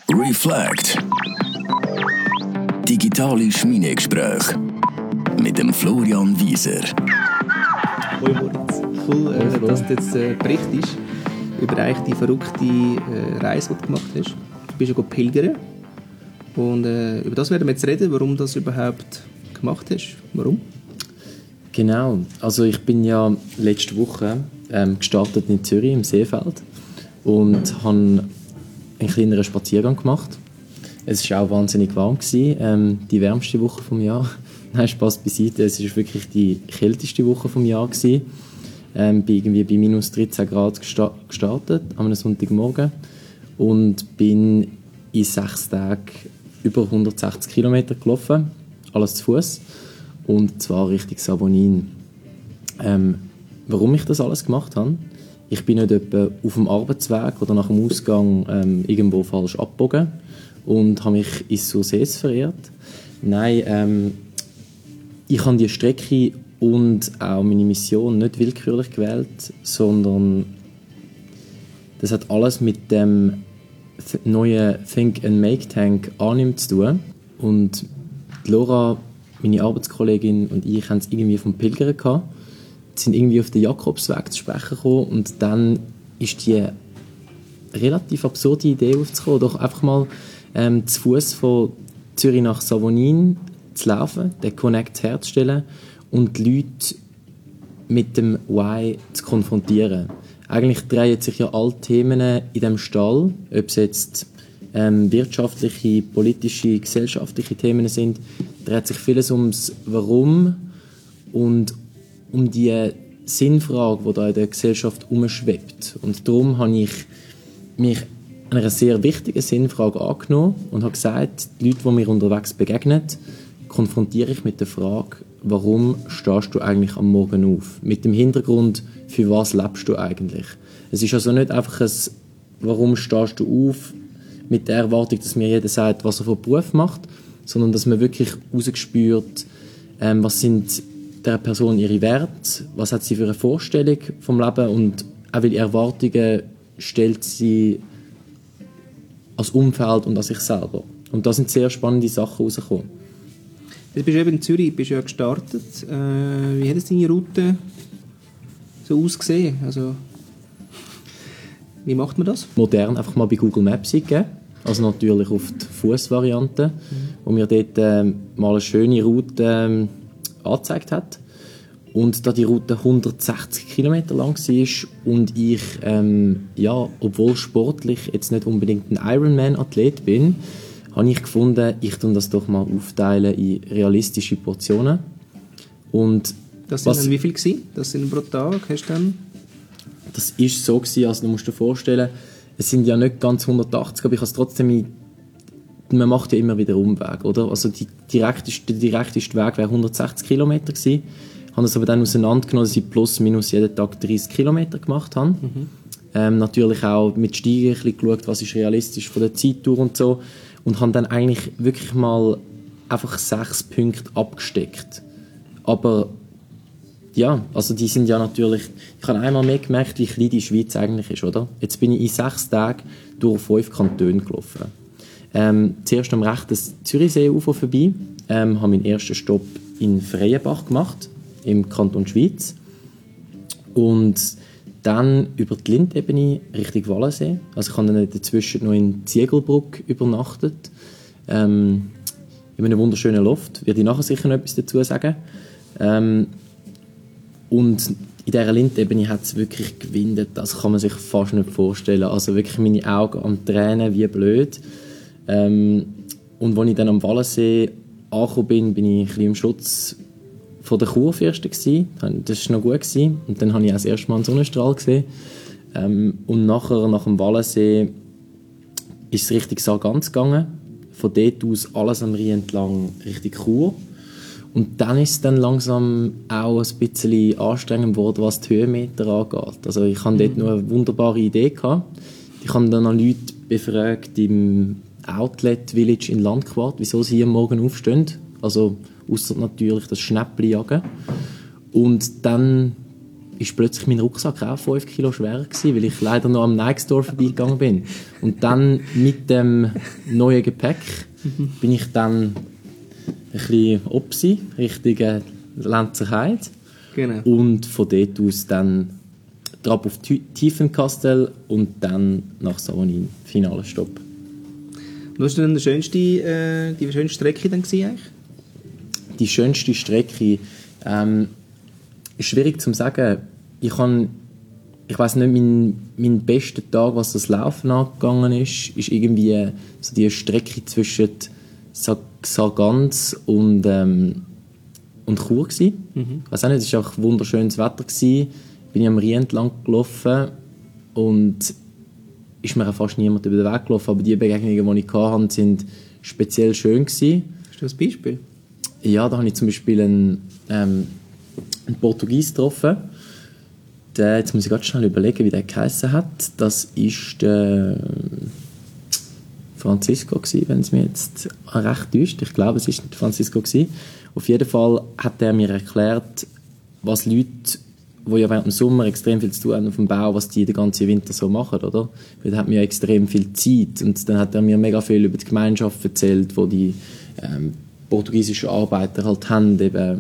Reflect. Digitale Schmiedegespräche mit dem Florian Wieser. Hoi Moritz, cool, dass du jetzt berichtest über eigentlich die verrückte Reise, die du gemacht hast. Du bist ja pilgern und über das werden wir jetzt reden, warum du das überhaupt gemacht hast. Warum? Genau, also ich bin ja letzte Woche gestartet in Zürich im Seefeld und habe einen kleineren Spaziergang gemacht. Es war auch wahnsinnig warm, die wärmste Woche des Jahres. Nein, Spass beiseite, es war wirklich die kälteste Woche des Jahres. Bin irgendwie bei minus 13 Grad gestartet, am Sonntagmorgen, und bin in 6 Tagen über 160 Kilometer gelaufen, alles zu Fuß, und zwar Richtung Savonin. Warum ich das alles gemacht habe? Ich bin nicht etwa auf dem Arbeitsweg oder nach dem Ausgang irgendwo falsch abgebogen und habe mich in Sursees verirrt. Nein, ich habe die Strecke und auch meine Mission nicht willkürlich gewählt, sondern das hat alles mit dem neuen Think and Make Tank Arnhem zu tun. Und Laura, meine Arbeitskollegin, und ich haben es irgendwie vom Pilgern gehabt, sind irgendwie auf den Jakobsweg zu sprechen gekommen, und dann ist die relativ absurde Idee aufzukommen, doch einfach mal zu Fuß von Zürich nach Savonin zu laufen, den Connect herzustellen und die Leute mit dem Why zu konfrontieren. Eigentlich drehen sich ja alle Themen in diesem Stall, ob es jetzt wirtschaftliche, politische, gesellschaftliche Themen sind, dreht sich vieles ums Warum und um die Sinnfrage, die da in der Gesellschaft herumschwebt. Und darum habe ich mich einer sehr wichtigen Sinnfrage angenommen und habe gesagt, die Leute, die mir unterwegs begegnen, konfrontiere ich mit der Frage, warum stehst du eigentlich am Morgen auf? Mit dem Hintergrund, für was lebst du eigentlich? Es ist also nicht einfach ein «Warum stehst du auf?» mit der Erwartung, dass mir jeder sagt, was er für Beruf macht, sondern dass man wirklich rausgespürt, was sind der Person ihre Werte, was hat sie für eine Vorstellung vom Leben und auch welche Erwartungen stellt sie als Umfeld und an sich selber. Und da sind sehr spannende Sachen rausgekommen. Jetzt bist du eben in Zürich, bist ja gestartet. Wie hat es deine Route so ausgesehen? Also, wie macht man das? Modern einfach mal bei Google Maps eingeben. Also natürlich auf die Fußvariante, wo mir dort mal eine schöne Route angezeigt hat. Und da die Route 160 Kilometer lang war und ich, obwohl sportlich jetzt nicht unbedingt ein Ironman-Athlet bin, habe ich gefunden, ich tue das doch mal aufteilen in realistische Portionen. Und das sind dann wie viel gewesen? Das sind pro Tag? Hast du dann? Das war so gewesen, also du musst dir vorstellen, es sind ja nicht ganz 180, aber ich habe es trotzdem, man macht ja immer wieder Umweg, oder? Also der direkteste Weg wäre 160 Kilometer gewesen. Ich habe es aber dann auseinandergenommen, dass ich plus minus jeden Tag 30 Kilometer gemacht habe. Natürlich auch mit Steigen ein bisschen geschaut, was ist realistisch von der Zeitdauer und so. Und habe dann eigentlich wirklich mal einfach 6 Punkte abgesteckt. Aber ja, also die sind ja natürlich... Ich habe einmal mehr gemerkt, wie klein die Schweiz eigentlich ist, oder? Jetzt bin ich in 6 Tagen durch 5 Kantone gelaufen. Zuerst am rechten Zürichseeufer vorbei, habe meinen ersten Stopp in Freienbach gemacht, im Kanton Schweiz. Und dann über die Lindebene Richtung Wallensee. Also ich habe dann dazwischen noch in Ziegelbrück übernachtet. In einem wunderschönen Loft. Werde ich nachher sicher noch etwas dazu sagen. Und in dieser Lindebene hat es wirklich gewindet. Das kann man sich fast nicht vorstellen. Also wirklich meine Augen am Tränen, wie blöd. Und als ich dann am Wallensee angekommen bin, bin ich ein bisschen im Schutz von der Kurfürsten gsi. Das war noch gut gewesen. Und dann habe ich auch das erste Mal einen Sonnenstrahl gesehen. Und nachher, nach dem Wallensee, ist es Richtung Sargans gegangen. Von dort aus alles am Rhein entlang Richtung Chur. Und dann ist es dann langsam auch ein bisschen anstrengend geworden, was die Höhenmeter angeht. Also ich hatte dort noch eine wunderbare Idee gehabt. Ich habe dann an Leute befragt im Outlet Village in Landquart, wieso sie am Morgen aufstehen. Also ausser natürlich das Schnäppli jagen. Und dann ist plötzlich mein Rucksack auch 5 Kilo schwerer gewesen, weil ich leider noch am Nike Store vorbeigegangen bin. Und dann mit dem neuen Gepäck bin ich dann ein bisschen Opsi, Richtung Lenzerheide. Genau. Und von dort aus dann ab auf Tiefenkastel und dann nach Savonin, finaler Stopp. Was war denn die schönste Strecke dann gewesen, eigentlich? Die schönste Strecke ist schwierig zu sagen. Ich weiss nicht, mein bester Tag, was das Laufen angegangen ist irgendwie so die Strecke zwischen Sargans und Chur gewesen. Ich weiss auch nicht, es war einfach wunderschönes Wetter gewesen. Bin ich am Rhein entlang gelaufen und ist mir auch fast niemand über den Weg gelaufen, aber die Begegnungen, die ich hatte, sind speziell schön gewesen. Hast du ein Beispiel? Ja, da habe ich zum Beispiel einen Portugies getroffen. Jetzt muss ich ganz schnell überlegen, wie der geheissen hat. Das war der Francisco gewesen, wenn es mir jetzt recht täuscht. Ich glaube, es war der Francisco gewesen. Auf jeden Fall hat er mir erklärt, was Leute, die ja während dem Sommer extrem viel zu tun haben auf dem Bau, was die den ganzen Winter so machen, oder? Weil da hat mir ja extrem viel Zeit. Und dann hat er mir mega viel über die Gemeinschaft erzählt, wo die portugiesischen Arbeiter halt haben, eben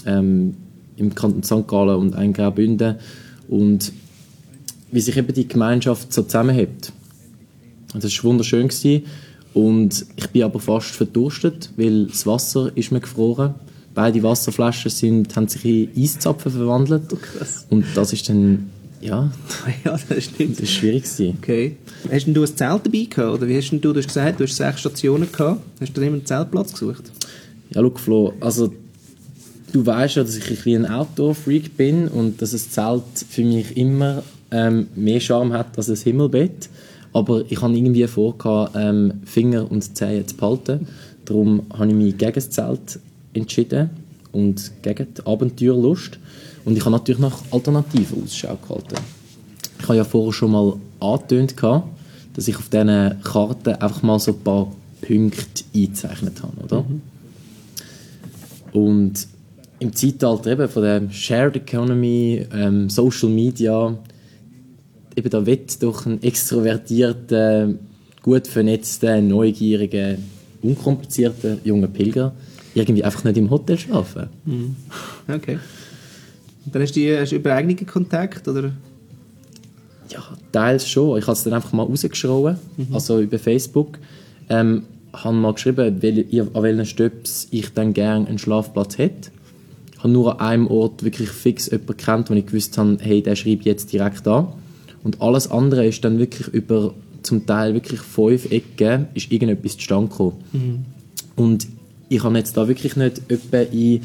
im Kanton St. Gallen und in Graubünden. Und wie sich eben die Gemeinschaft so zusammenhält. Das war wunderschön gewesen. Und ich bin aber fast verdurstet, weil das Wasser ist mir gefroren. Beide Wasserflaschen haben sich in Eiszapfen verwandelt. Oh, krass. Und das ist dann, ja, ja, das stimmt. Das ist schwierig gewesen. Okay. Hast denn du ein Zelt dabei gehabt? Oder wie hast denn du hast gesagt, du hast 6 Stationen gehabt. Hast du da immer einen Zeltplatz gesucht? Ja, schau, Flo, also du weißt ja, dass ich ein bisschen ein Outdoor-Freak bin und dass ein Zelt für mich immer mehr Charme hat als ein Himmelbett. Aber ich habe irgendwie vor, Finger und Zehen zu behalten. Darum habe ich mich gegen das Zelt entschieden und gegen die Abenteuerlust. Und ich habe natürlich nach Alternativen Ausschau gehalten. Ich habe ja vorher schon mal angetönt, dass ich auf diesen Karten einfach mal so ein paar Punkte eingezeichnet habe, oder? Und im Zeitalter eben von der Shared Economy, Social Media, eben da wird doch ein extrovertierter, gut vernetzter, neugieriger, unkomplizierter junger Pilger irgendwie einfach nicht im Hotel schlafen. Okay. Und dann hast du über eigenen Kontakt, oder? Ja, teils schon. Ich habe es dann einfach mal rausgeschrieben, also über Facebook. Habe mal geschrieben, an welchen Stöps ich dann gerne einen Schlafplatz hätte. Ich habe nur an einem Ort wirklich fix jemanden gekannt, wo ich gewusst habe, hey, der schreibt jetzt direkt an. Und alles andere ist dann wirklich über zum Teil wirklich 5 Ecken ist irgendetwas zustande gekommen. Und ich habe jetzt da wirklich nicht etwa in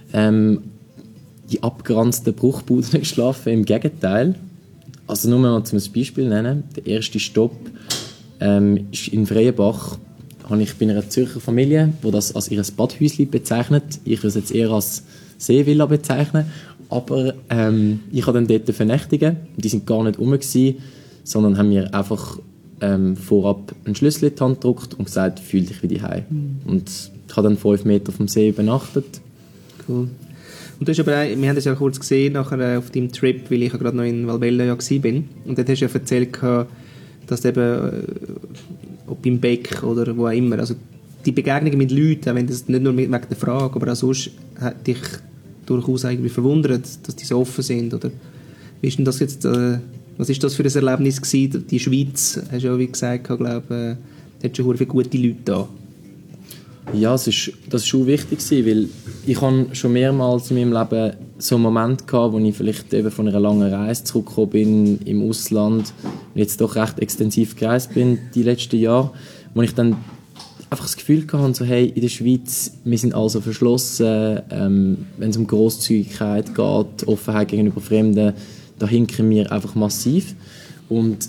die abgeranzten Bruchbuden geschlafen, im Gegenteil. Also nur mal zum Beispiel nennen, der erste Stopp ist in Freienbach. Ich bin einer Zürcher Familie, die das als ihr Badhäuschen bezeichnet. Ich würde es jetzt eher als Seevilla bezeichnen. Aber ich habe dann dort Vernächtigen. Die sind gar nicht rum gewesen, sondern haben mir einfach vorab einen Schlüssel in die Hand gedrückt und gesagt, fühl dich wie daheim. Und ich habe dann 5 Meter vom See übernachtet. Cool. Und du hast aber auch, wir haben das ja kurz gesehen nachher auf deinem Trip, weil ich ja gerade noch in Valbella ja war. Und dort hast du ja erzählt, dass du eben, ob im Beck oder wo auch immer, also die Begegnungen mit Leuten, auch wenn das nicht nur wegen der Frage, aber auch sonst hat dich durchaus irgendwie verwundert, dass die so offen sind, oder wie ist denn das jetzt, was ist das für ein Erlebnis gewesen? Die Schweiz, hast du ja wie gesagt, glaube hat schon viele gute Leute da. Ja, das ist schon wichtig gewesen, weil ich habe schon mehrmals in meinem Leben so einen Moment gehabt, wo ich vielleicht eben von einer langen Reise zurückgekommen bin im Ausland und jetzt doch recht extensiv gereist bin die letzten Jahre, wo ich dann einfach das Gefühl hatte, so, hey, in der Schweiz, wir sind also verschlossen, wenn es um Grosszügigkeit geht, Offenheit gegenüber Fremden, da hinken wir einfach massiv. Und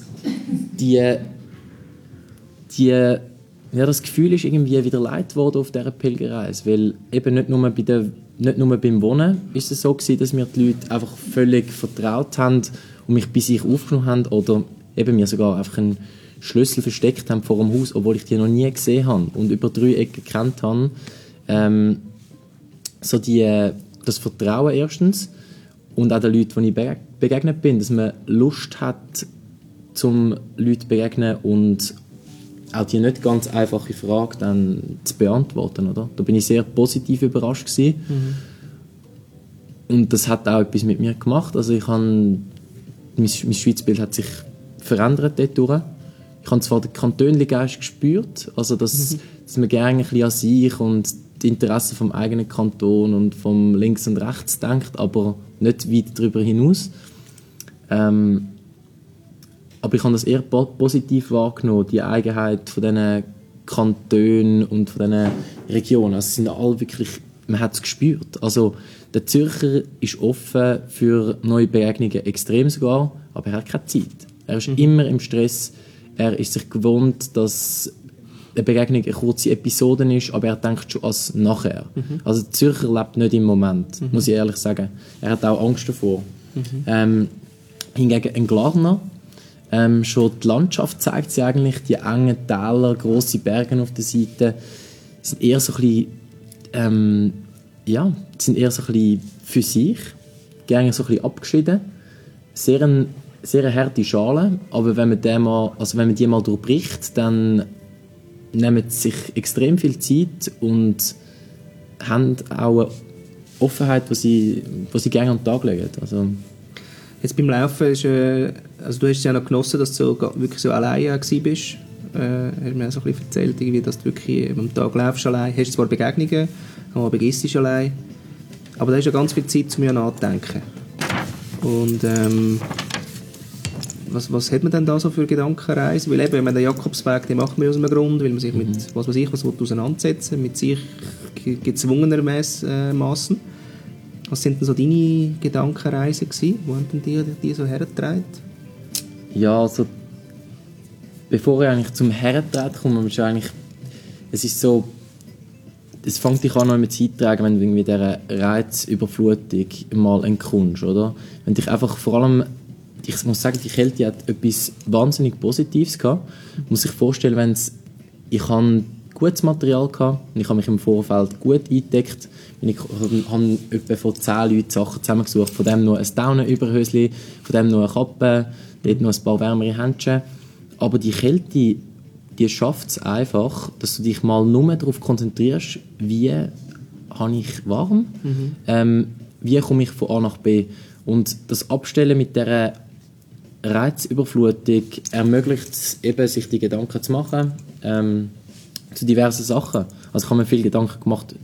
das Gefühl ist irgendwie wieder leid worden auf dieser Pilgerreise, weil eben nicht nur beim Wohnen ist es so gewesen, dass mir die Leute einfach völlig vertraut haben und mich bei sich aufgenommen haben oder eben mir sogar einfach einen Schlüssel versteckt haben vor dem Haus, obwohl ich die noch nie gesehen habe und über 3 Ecken gekannt habe. So das Vertrauen erstens und auch den Leuten, die ich begegnet bin, dass man Lust hat, zum Leuten zu begegnen und auch die nicht ganz einfache Frage dann zu beantworten. Oder? Da bin ich sehr positiv überrascht gewesen. Und das hat auch etwas mit mir gemacht. Also mein Schweizbild hat sich verändert dadurch. Ich habe zwar den Kantönli-Geist gespürt, also dass man gerne ein bisschen an sich und die Interessen vom eigenen Kanton und vom Links und Rechts denkt, aber nicht weit darüber hinaus. Aber ich habe das eher positiv wahrgenommen, die Eigenheit von diesen Kantonen und von diesen Regionen. Also, sind alle wirklich, man hat es gespürt. Also, der Zürcher ist offen für neue Begegnungen, extrem sogar, aber er hat keine Zeit. Er ist immer im Stress. Er ist sich gewohnt, dass eine Begegnung eine kurze Episode ist, aber er denkt schon als nachher. Also der Zürcher lebt nicht im Moment, muss ich ehrlich sagen. Er hat auch Angst davor. Hingegen ein Glarner, schon die Landschaft zeigt sie eigentlich, die engen Täler, grosse Berge auf der Seite, sind eher so ein bisschen, sind eher so ein bisschen für sich, gerne so ein bisschen abgeschieden. Sehr eine harte Schale, aber wenn man die mal durchbricht, dann nehmen sie sich extrem viel Zeit und haben auch eine Offenheit, die sie gerne an den Tag legen. Also jetzt beim Laufen ist, also du hast es ja noch genossen, dass du wirklich so alleine warst. Hast du mir so ein bisschen erzählt, irgendwie, dass du wirklich am Tag laufst allein. Hast zwar Begegnungen, aber vergisst es allein. Aber da ist ja ganz viel Zeit, um nachzudenken. Und was hat man denn da so für Gedankenreisen? Weil eben, den Jakobsweg, den macht man aus einem Grund, weil man sich mit was auseinandersetzen mit sich gezwungenermaßen. Was sind denn so deine Gedankenreisen gewesen? Wo haben denn die so hergetragen? Ja, also bevor ich eigentlich zum Hertreten komme, es fängt dich an, noch mit Zeit tragen, wenn du irgendwie dieser Reizüberflutung mal entkommst, oder? Wenn dich einfach vor allem, ich muss sagen, die Kälte hat etwas wahnsinnig Positives gehabt. Man muss sich vorstellen, ich habe gutes Material gehabt und ich habe mich im Vorfeld gut eingedeckt. Ich habe etwa von 10 Leuten Sachen zusammengesucht. Von dem noch ein Daunenüberhöschen, von dem noch eine Kappe, dort noch ein paar wärmere Händchen. Aber die Kälte, die schafft es einfach, dass du dich mal nur darauf konzentrierst, wie habe ich warm, wie komme ich von A nach B. Und das Abstellen mit dieser Reizüberflutung ermöglicht es eben, sich die Gedanken zu machen zu diversen Sachen. Also ich habe mir viele Gedanken gemacht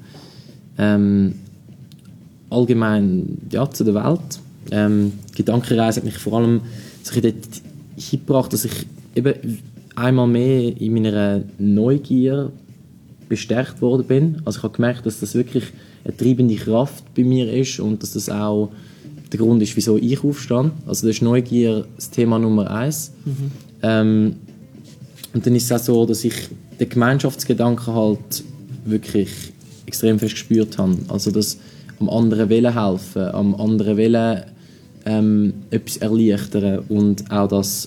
allgemein zu der Welt. Gedankenreise hat mich vor allem dort hingebracht, dass ich eben einmal mehr in meiner Neugier bestärkt worden bin. Also ich habe gemerkt, dass das wirklich eine treibende Kraft bei mir ist und dass das auch der Grund ist, wieso ich aufstehe. Also das ist Neugier das Thema Nummer 1. Und dann ist es auch so, dass ich den Gemeinschaftsgedanken halt wirklich extrem fest gespürt habe. Also dass am anderen helfen, am anderen etwas erleichtern und auch das,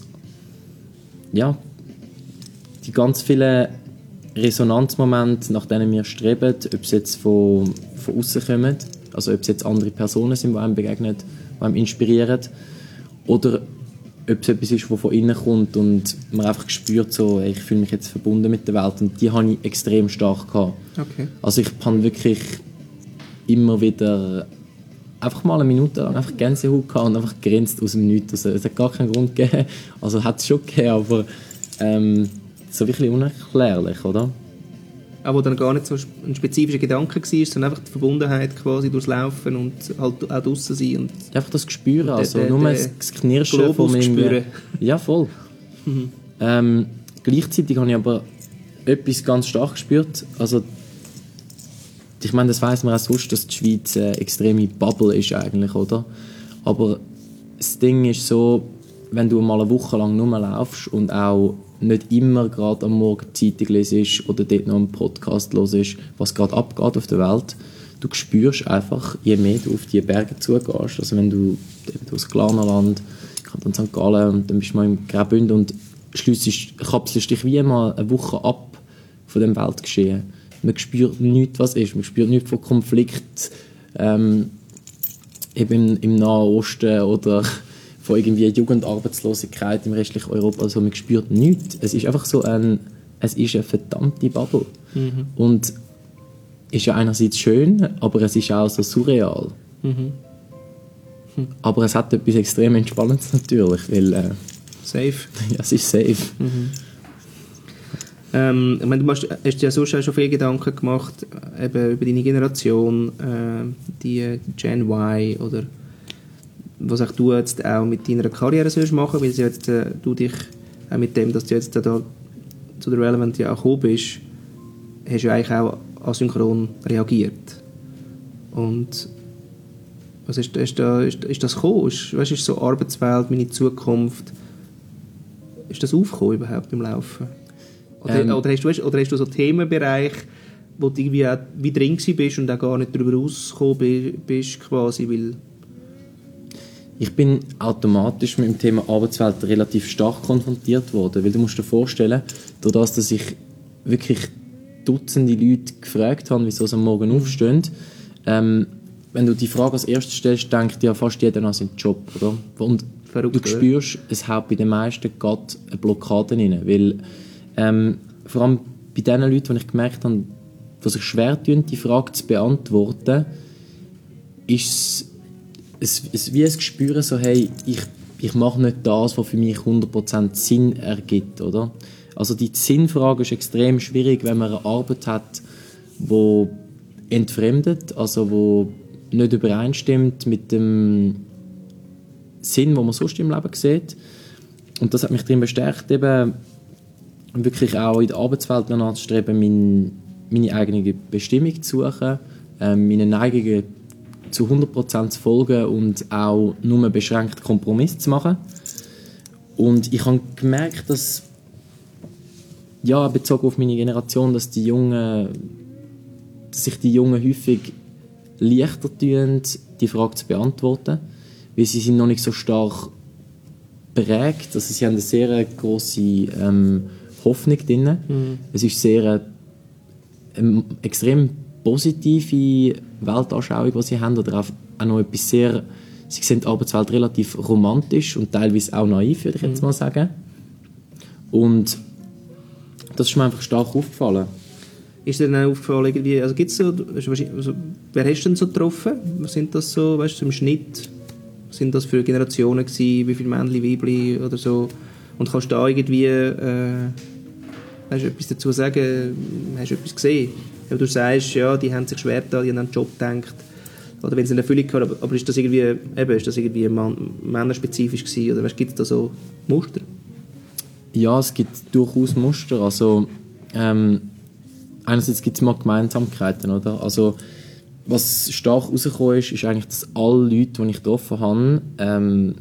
die ganz vielen Resonanzmomente, nach denen wir streben, ob es jetzt von außen kommen, also ob es jetzt andere Personen sind, die einem begegnen, die einem inspirieren, oder ob es etwas ist, das von innen kommt und man einfach spürt, so, ich fühle mich jetzt verbunden mit der Welt, und die habe ich extrem stark gehabt. Okay. Also ich habe wirklich immer wieder einfach mal eine Minute lang einfach Gänsehaut gehabt und einfach gegrinst aus dem Nichts. Also, es hat gar keinen Grund gegeben, also hat es schon gegeben, aber so wirklich unerklärlich, oder? Aber dann gar nicht so ein spezifischer Gedanke war, sondern einfach die Verbundenheit quasi durchs Laufen und halt auch draussen sein. Und einfach das Gespüren, also nur das Knirschen von mir. Ja, voll. Gleichzeitig habe ich aber etwas ganz stark gespürt. Also, ich meine, das weiss man auch sonst, dass die Schweiz eine extreme Bubble ist eigentlich, oder? Aber das Ding ist so, wenn du mal eine Woche lang nur laufst und auch nicht immer gerade am Morgen die Zeitung lesest oder dort noch einen Podcast hörst, was gerade abgeht auf der Welt, du spürst einfach, je mehr du auf die Berge zugehst, also wenn du aus Glarnerland, Kanton St. Gallen, und dann bist du mal im Graubünden und kapselst dich wie mal eine Woche ab von dem Weltgeschehen. Man spürt nichts, was ist. Man spürt nichts von Konflikt. eben im Nahen Osten oder von irgendwie Jugendarbeitslosigkeit im restlichen Europa, also man spürt nichts. Es ist einfach so es ist eine verdammte Bubble. Und ist ja einerseits schön, aber es ist auch so surreal. Aber es hat etwas extrem Entspannendes natürlich, weil... Safe. Ja, es ist safe. Ich meine, du hast dir ja sonst auch schon viele Gedanken gemacht eben über deine Generation, die Gen Y, oder was auch du jetzt auch mit deiner Karriere sollst machen, weil jetzt, du dich auch mit dem, dass du jetzt da zu der Relevant ja auch gekommen bist, hast du ja eigentlich auch asynchron reagiert. Und was ist das gekommen? Ist so Arbeitswelt, meine Zukunft, ist das aufgekommen überhaupt im Laufen? Oder hast du so Themenbereiche, wo du irgendwie auch wie drin bist und auch gar nicht darüber rausgekommen bist, quasi, weil... Ich bin automatisch mit dem Thema Arbeitswelt relativ stark konfrontiert worden, weil du musst dir vorstellen, durch das, dass ich wirklich Dutzende Leute gefragt habe, wieso sie am Morgen aufstehen, wenn du die Frage als erstes stellst, denkt ja fast jeder an seinen Job, oder? Und Verrückt, du spürst, es hat bei den meisten gerade eine Blockade rein, weil vor allem bei den Leuten, die ich gemerkt habe, die sich schwer tun, die Frage zu beantworten, ist es wie ein Gespür, so, hey, ich mache nicht das, was für mich 100% Sinn ergibt, oder? Also die Sinnfrage ist extrem schwierig, wenn man eine Arbeit hat, die entfremdet, also wo nicht übereinstimmt mit dem Sinn, den man sonst im Leben sieht. Und das hat mich darin bestärkt, eben wirklich auch in der Arbeitswelt danach zu streben, meine eigene Bestimmung zu suchen, meine Neigungen zu 100% zu folgen und auch nur beschränkt Kompromiss zu machen. Und ich habe gemerkt, dass, ja, bezogen auf meine Generation, dass sich die Jungen häufig leichter tun, die Frage zu beantworten, weil sie sind noch nicht so stark prägt. Also sie haben eine sehr grosse Hoffnung drin. Es ist sehr extrem positive Weltanschauung, die sie haben, oder auch noch etwas sehr, sie sehen die Arbeitswelt relativ romantisch und teilweise auch naiv, würde ich jetzt mal sagen. Und das ist mir einfach stark aufgefallen. Ist dir dann auch aufgefallen, irgendwie, also gibt's so, wer hast du denn so getroffen? Was sind das so, weißt du, im Schnitt? Was sind das für Generationen gewesen? Wie viele Männchen, Weibchen oder so? Und kannst du da irgendwie, hast du etwas dazu sagen? Hast du etwas gesehen? Wenn du sagst, ja, die haben sich schwer getan, die haben an den Job gedacht, oder wenn sie eine Erfüllung hatten, aber ist das irgendwie männerspezifisch gewesen, oder gibt es da so Muster? Ja, es gibt durchaus Muster, also einerseits gibt es mal Gemeinsamkeiten, oder? Also was stark rausgekommen ist eigentlich, dass alle Leute, die ich getroffen habe, haben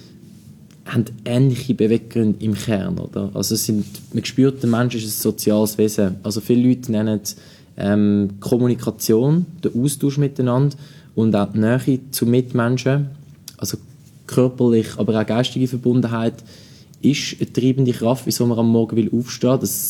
ähnliche Beweggründe im Kern, oder? Also man spürt, der Mensch ist ein soziales Wesen. Also viele Leute nennen Kommunikation, den Austausch miteinander und auch die Nähe zu Mitmenschen, also körperlich, aber auch geistige Verbundenheit, ist eine treibende Kraft, wieso man am Morgen aufstehen will.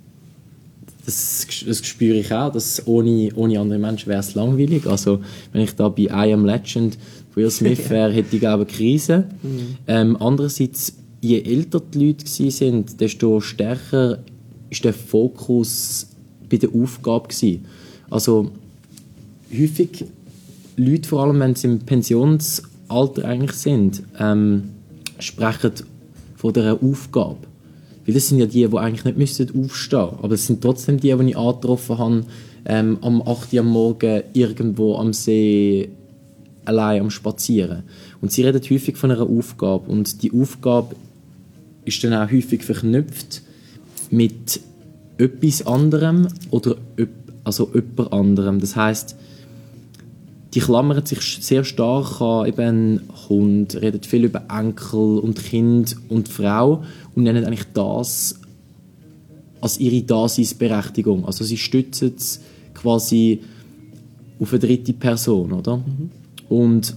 Das spüre ich auch, dass ohne andere Menschen wäre es langweilig. Also wenn ich da bei I Am Legend Will Smith wäre, hätte ich eine Krise. Andererseits, je älter die Leute waren, desto stärker ist der Fokus bei der Aufgabe gewesen. Also häufig Leute, vor allem wenn sie im Pensionsalter eigentlich sind, sprechen von dieser Aufgabe. Weil das sind ja die eigentlich nicht aufstehen müssten, aber es sind trotzdem die ich angetroffen habe, am 8 Uhr am Morgen irgendwo am See allein am Spazieren. Und sie reden häufig von einer Aufgabe. Und die Aufgabe ist dann auch häufig verknüpft mit etwas anderem oder jemand anderem. Das heisst, die klammern sich sehr stark an eben einen Hund, reden viel über Enkel und Kind und Frau und nennen eigentlich das als ihre Daseinsberechtigung. Also sie stützen es quasi auf eine dritte Person, oder? Und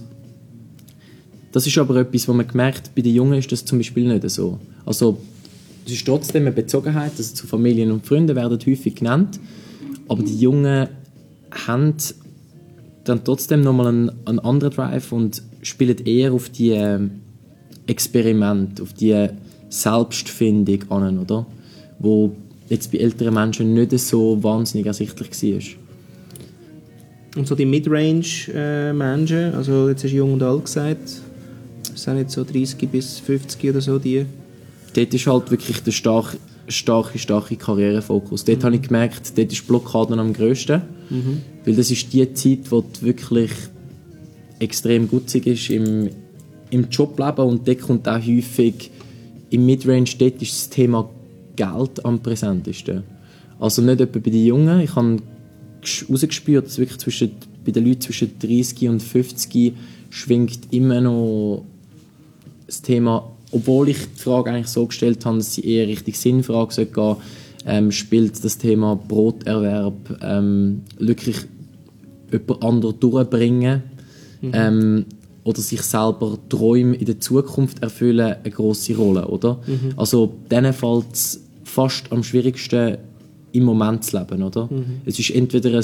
das ist aber etwas, was man gemerkt, bei den Jungen ist das zum Beispiel nicht so. Also es ist trotzdem eine Bezogenheit, also zu Familien und Freunden werden häufig genannt, aber die Jungen haben dann trotzdem nochmal einen anderen Drive und spielen eher auf die Experimente, auf die Selbstfindung an, oder? Wo jetzt bei älteren Menschen nicht so wahnsinnig ersichtlich war. Und so die Midrange-Menschen, also jetzt hast du jung und alt gesagt, das sind nicht so 30 bis 50 oder so die? Dort ist halt wirklich der starke Karrierefokus. Dort habe ich gemerkt, dort ist die Blockade am grössten. Weil das ist die Zeit, wo du wirklich extrem gutzig ist im Jobleben und dort kommt auch häufig im Midrange, dort ist das Thema Geld am präsentesten. Also nicht etwa bei den Jungen. Ich habe herausgespürt, dass wirklich bei den Leuten zwischen 30 und 50 schwingt immer noch das Thema, obwohl ich die Frage eigentlich so gestellt habe, dass sie eher Richtung Sinnfrage gehen, spielt das Thema Broterwerb, wirklich jemand anderen durchbringen oder sich selber Träume in der Zukunft erfüllen, eine grosse Rolle, oder? Also denen fällt es fast am schwierigsten, im Moment zu leben, oder? Es ist entweder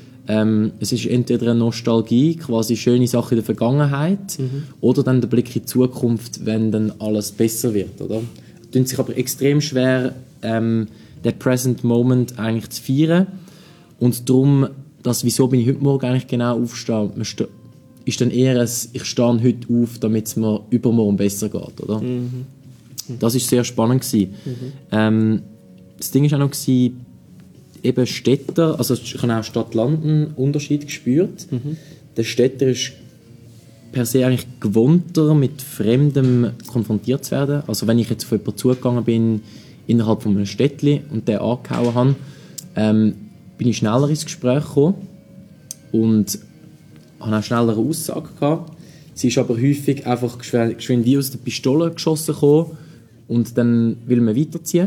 eine Nostalgie, quasi schöne Sachen in der Vergangenheit, oder dann der Blick in die Zukunft, wenn dann alles besser wird, oder? Es tut sich aber extrem schwer, den Present Moment eigentlich zu feiern, und darum, wieso bin ich heute Morgen eigentlich genau aufstehen, ist dann eher ich stehe heute auf, damit es mir übermorgen besser geht, oder? Das war sehr spannend gewesen. Das Ding war auch noch, eben Städter, also ich habe auch Stadt-Land einen Unterschied gespürt. Der Städter ist per se eigentlich gewohnter, mit Fremdem konfrontiert zu werden. Also wenn ich jetzt auf jemanden zugegangen bin, innerhalb von einem Städtchen und den angehauen habe, bin ich schneller ins Gespräch gekommen und habe auch schneller eine Aussage gehabt. Sie ist aber häufig einfach geschwind wie aus der Pistole geschossen gekommen und dann will man weiterziehen.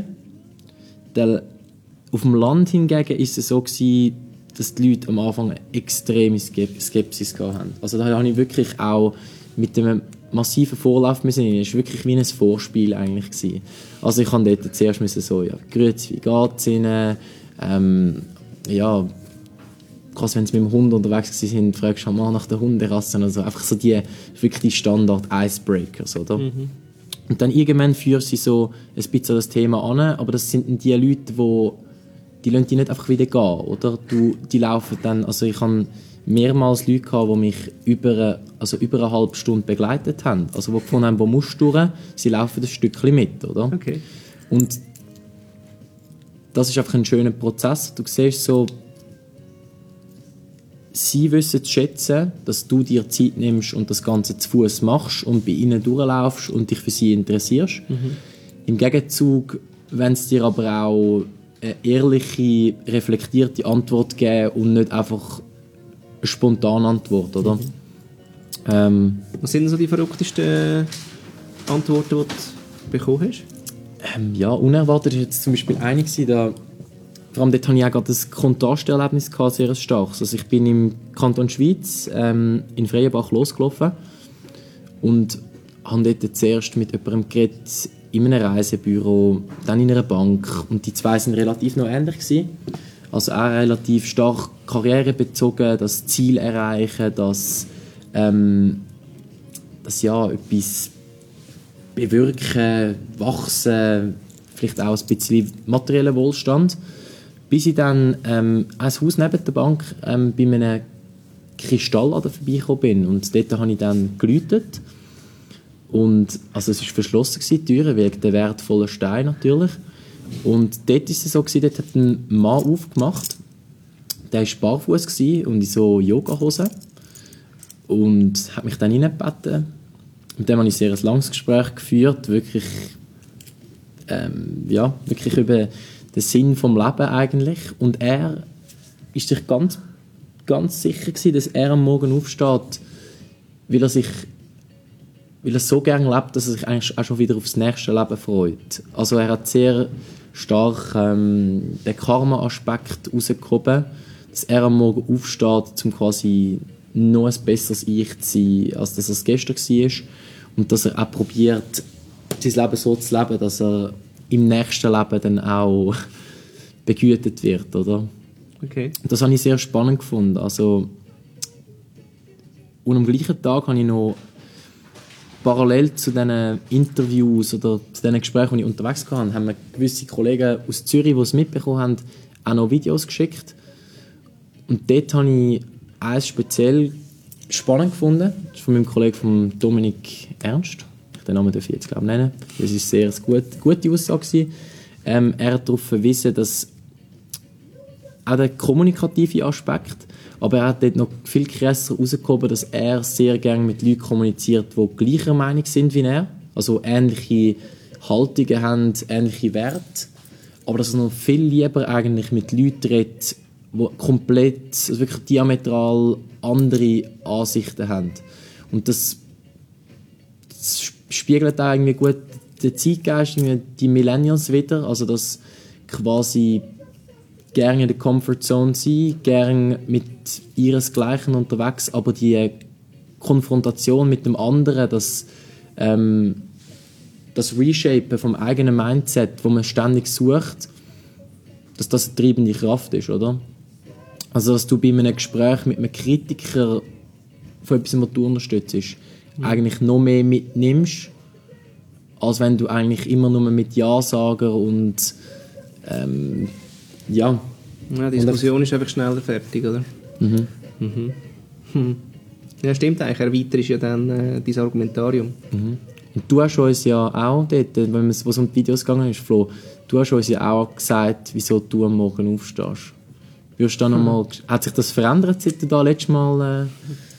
Auf dem Land hingegen ist es so gewesen, dass die Leute am Anfang eine extreme Skepsis hatten. Also da habe ich wirklich auch mit einem massiven Vorlauf müssen. Es war wirklich wie ein Vorspiel eigentlich gewesen. Also ich musste dort zuerst so, ja, grüezi, wie geht's Ihnen? Ja, quasi wenn sie mit dem Hund unterwegs waren, fragst du mal nach der Hunderasse. Also einfach so wirklich die Standard-Icebreakers, oder? Und dann irgendwann führst du sie so ein bisschen das Thema an, aber das sind die Leute, die lassen dich nicht einfach wieder gehen, oder? Die laufen dann, also ich habe mehrmals Leute gehabt, die mich über eine halbe Stunde begleitet haben. Also die gefunden haben, wo musst du durch? Sie laufen ein Stückchen mit, oder? Okay. Und das ist einfach ein schöner Prozess. Du siehst so, sie wissen zu schätzen, dass du dir Zeit nimmst und das Ganze zu Fuß machst und bei ihnen durchlaufst und dich für sie interessierst. Im Gegenzug, wenn es dir aber auch eine ehrliche, reflektierte Antwort geben und nicht einfach eine spontane Antwort, oder? Was sind so die verrücktesten Antworten, die du bekommen hast? Ja, unerwartet war jetzt zum Beispiel eine gewesen, vor allem dort hatte ich auch gerade das Kontrasterlebnis gehabt, sehr starkes. Also ich bin im Kanton Schweiz in Freienbach losgelaufen und habe dort zuerst mit jemandem geredet, in einem Reisebüro, dann in einer Bank, und die zwei waren relativ noch ähnlich gewesen. Also auch relativ stark karrierebezogen, das Ziel erreichen, das ja etwas bewirken, wachsen, vielleicht auch ein bisschen materiellen Wohlstand. Bis ich dann ein Haus neben der Bank bei einem Kristallladen vorbeigekommen bin. Und dort habe ich dann geläutet. Und, also es war verschlossen, die Türe, wegen der wertvollen Steine natürlich. Und dort war es so, dort hat ein Mann aufgemacht. Der war barfuß und in so Yoga-Hosen. Und hat mich dann reingebeten. Mit dem habe ich ein sehr langes Gespräch geführt. Wirklich, wirklich über den Sinn des Lebens eigentlich. Und er war sich ganz, ganz sicher gewesen, dass er am Morgen aufsteht, weil er so gerne lebt, dass er sich eigentlich auch schon wieder aufs nächste Leben freut. Also er hat sehr stark den Karma-Aspekt rausgehoben, dass er am Morgen aufsteht, um quasi noch ein besseres Ich zu sein, als dass er es gestern war. Und dass er auch probiert, sein Leben so zu leben, dass er im nächsten Leben dann auch begütet wird, oder? Okay. Das habe ich sehr spannend gefunden. Also Und am gleichen Tag habe ich noch parallel zu diesen Interviews oder zu diesen Gesprächen, die ich unterwegs hatte, haben mir gewisse Kollegen aus Zürich, die es mitbekommen haben, auch noch Videos geschickt. Und dort habe ich eines speziell spannend gefunden. Das ist von meinem Kollegen von Dominik Ernst. Den Namen darf ich jetzt glaube ich nennen. Das war sehr eine gute Aussage. Er hat darauf verwiesen, dass auch der kommunikative Aspekt, aber er hat dort noch viel krasser herausgehoben, dass er sehr gerne mit Leuten kommuniziert, die gleicher Meinung sind wie er, also ähnliche Haltungen haben, ähnliche Werte, aber dass er noch viel lieber eigentlich mit Leuten redet, die komplett, also wirklich diametral andere Ansichten haben. Und das spiegelt auch irgendwie gut den Zeitgeist, die Millennials wieder, also dass quasi gerne in der Comfortzone sein, gerne mit ihresgleichen unterwegs, aber die Konfrontation mit dem anderen, das Reshapen vom eigenen Mindset, wo man ständig sucht, dass das eine treibende Kraft ist, oder? Also dass du bei einem Gespräch mit einem Kritiker von etwas, was du unterstützt, eigentlich noch mehr mitnimmst, als wenn du eigentlich immer nur mit Ja-Sager und ja, die Diskussion ist einfach schneller fertig, oder? Ja, stimmt eigentlich. Erweiterst ja dann dein Argumentarium. Und du hast uns ja auch dort, wenn es um die Videos gegangen ist, Flo, du hast uns ja auch gesagt, wieso du am Morgen aufstehst. Würdest du noch mal, hat sich das verändert, seit du da letztes Mal